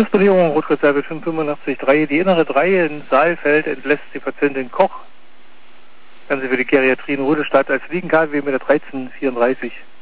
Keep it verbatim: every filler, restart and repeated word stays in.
Disponierung Rotreserve fünf fünfundachtzig drei. Die innere drei in Saalfeld entlässt die Patientin Koch. Ganze für die Geriatrie in Rudestadt als Liegen-K W mit der dreizehn vierunddreißig.